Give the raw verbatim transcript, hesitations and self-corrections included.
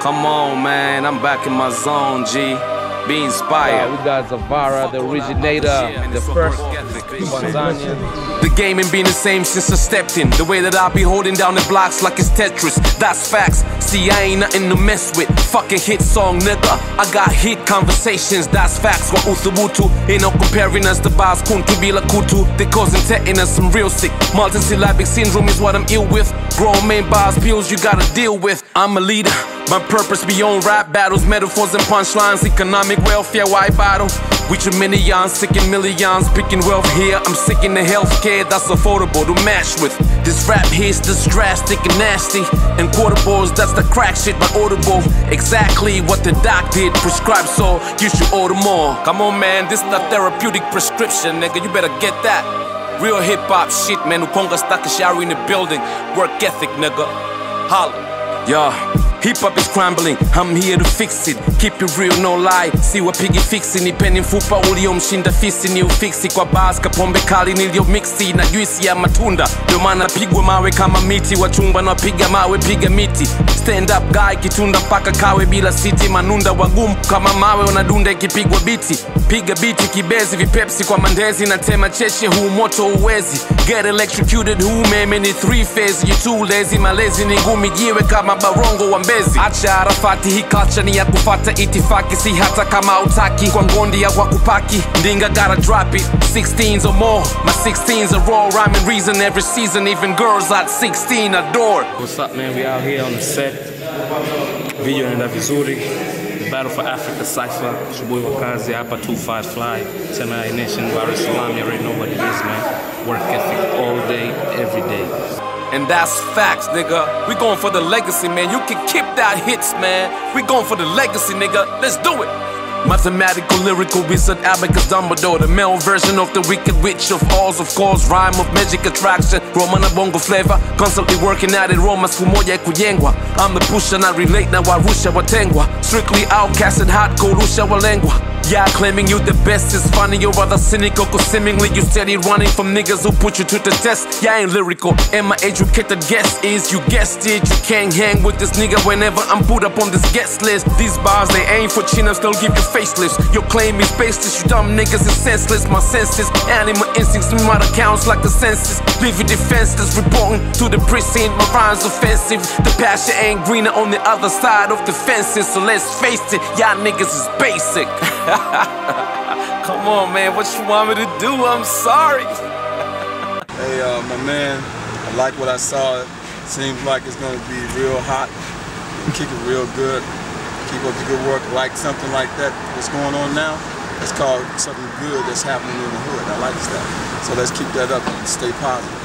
Come on, man, I'm back in my zone, G. Be inspired. Uh, we got Zavara, the originator, the first Tanzanian. The game ain't been the same since I stepped in. The way that I be holding down the blocks like it's Tetris, that's facts. See, I ain't nothing to mess with. Fucking hit song, nigga. I got hit conversations, that's facts. Wa uthubutu, ain't no comparing us to Bas Kuntu Bila Kutu. They causing tetanus, some real sick. Multisyllabic syndrome is what I'm ill with. Grown man bars, pills you gotta deal with. I'm a leader. My purpose beyond rap battles, metaphors and punchlines, economic welfare, why battle? With your millions, sick in millions, picking wealth here. I'm sick in the healthcare that's affordable to match with. This rap here's this drastic and nasty. And quarter balls, that's the crack shit by Audible. Exactly what the doc did, prescribe, so you should order more. Come on, man, this is the therapeutic prescription, nigga, you better get that. Real hip hop shit, man, Ukonga Stakashari in the building. Work ethic, nigga, holla. Yeah. Hip hop is crumbling, I'm here to fix it. Keep it real, no lie. See what pigi fixi ni peni mfupa uliomshinda fisi ni ufiksi kwa bars kapombe kali niliyomixi na juisi ya matunda. Ndio maana pigwa mawe kama miti, wachumba na piga mawe piga miti. Stand up guy kitunda mpaka kawe bila siti, manunda wagumu kama mawe wanadunda ikipigwa biti. Piga biti kibezi vipepsi kwa mandezi na tema cheche huu moto uwezi. Get electrocuted huu meme ni three phase, you too lazy. Malezi ni ngumi jiwe kama barongo wa mbezi. Acha arafati, hii culture ni ya kufata itifaki, si hata kama utaki. Kwa ngondi ya wakupaki, ndinga gotta drop it. sixteens or more, my sixteens are raw, rhyming reason every season. Even girls at sixteen adore. What's up, man? We out here on the set. Video inaenda vizuri. The Battle for Africa Cypher. Shubui wakazi hapa two five fly. Tena Nation, Dar es Salaam. You already know what it is, man. Work ethic all day, every day. And that's facts, nigga. We going for the legacy, man. You can keep that hits, man. We going for the legacy, nigga. Let's do it. Mathematical, lyrical, wizard, abacus, Dumbledore. The male version of the wicked witch of Oz, of course. Rhyme of magic attraction, Roma na bongo flavor. Constantly working at it, Roma siku moja kujengwa. I'm the pusher, not relate na warusha watengwa. Strictly outcast and hardcore, rusha walengwa. Yeah, claiming you the best is funny, you're rather cynical, cause seemingly you steady running from niggas who put you to the test. Yeah, I ain't lyrical, and my educated guess is, you guessed it, you can't hang with this nigga whenever I'm put up on this guest list. These bars, they ain't for chinos, they'll give you facelifts. Your claim is baseless, you dumb niggas is senseless. My senses, animal instincts, me my accounts like the census. Leave you defenseless, reporting to the precinct, my rhymes offensive. The pasture ain't greener on the other side of the fences, so let's face it, y'all niggas is basic. Come on, man, what you want me to do? I'm sorry. Hey, uh, my man, I like what I saw. It seems like it's gonna be real hot. Kick it real good. Keep up the good work. Like something like that, what's going on now, it's called something good that's happening in the hood. I like that. So let's keep that up and stay positive.